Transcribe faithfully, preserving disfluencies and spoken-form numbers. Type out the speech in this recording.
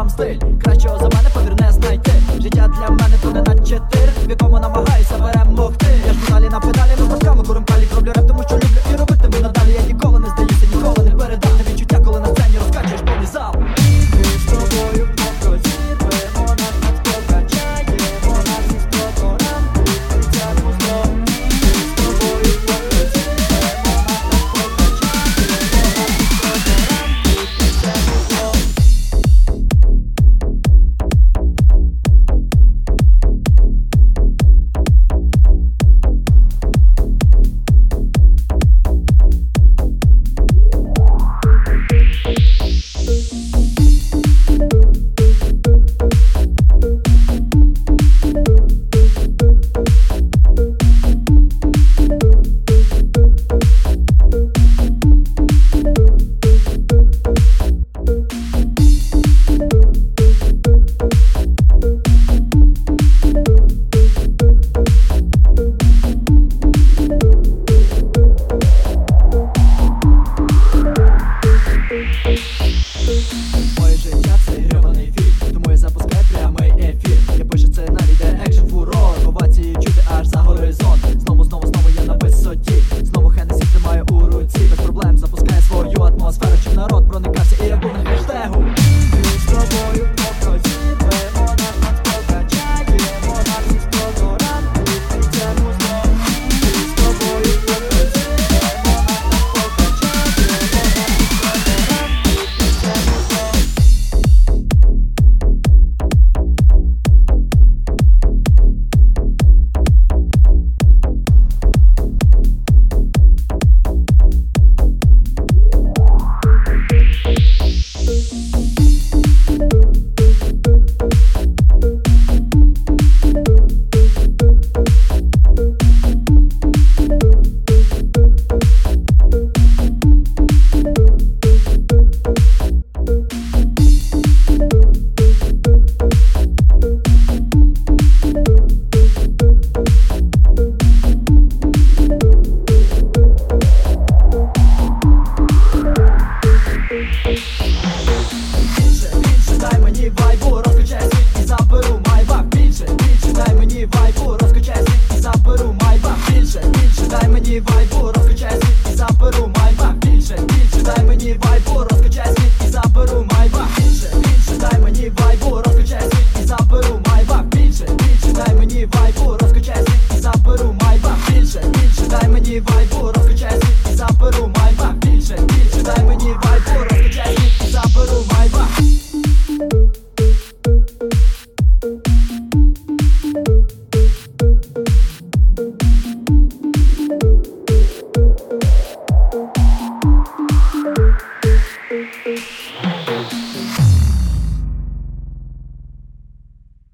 сам стиль. Кращого за мене, повір, не знайти. Життя для мене то не на чотири, в якому намагаюся перемогти. Я ж педалі на педалі, ми пасками курим палі. Роблю реп, тому що люблю і робитиму надалі. Я ніколи не здаюся, ніколи не передам. Те відчуття, коли на сцені розкачуєш повний зал. Ми з тобою просто зірвемо, нас нас покачаємо, нас із прокорам це музло. Ми з тобою просто зірвемо, нас нас покачаємо, нас із прокорам це музло. Моє життя це гребаний фільм, тому я запускаю прямий ефір. Я пишу сценарій, де екшн, фурор, овації чути аж за горизонт. Знову, знову, знову я на висоті, знову Хеннесі тримаю у руці. Без проблем запускає свою атмосферу, щоб народ проникався і я був на хештегу. Ми з тобою просто зірвемо, нас нас покачаємо, нас із прокорам це музло. Ми з тобою просто зірвемо, нас нас покачаємо, нас із прокорам це музло. Більше, більше, дай мені вайбу, розкачай світ і заберу майбах. Більше, більше, дай мені вайбу, розкачай світ і заберу майбах. Більше, більше, дай мені вайбу, розкачай світ і заберу майбах. Більше, більше, дай мені вайбу, розкачай світ і заберу майбах. Більше, більше, дай мені вайбу, розкачай світ і заберу майбах. Більше, більше, дай мені вайбу, розкачай світ і заберу майбах. Більше, більше, дай мені вайбу, розкачай світ і заберу майбах. Більше, більше, дай мені вайбу, розкачай світ і заберу майбах. We'll be right back.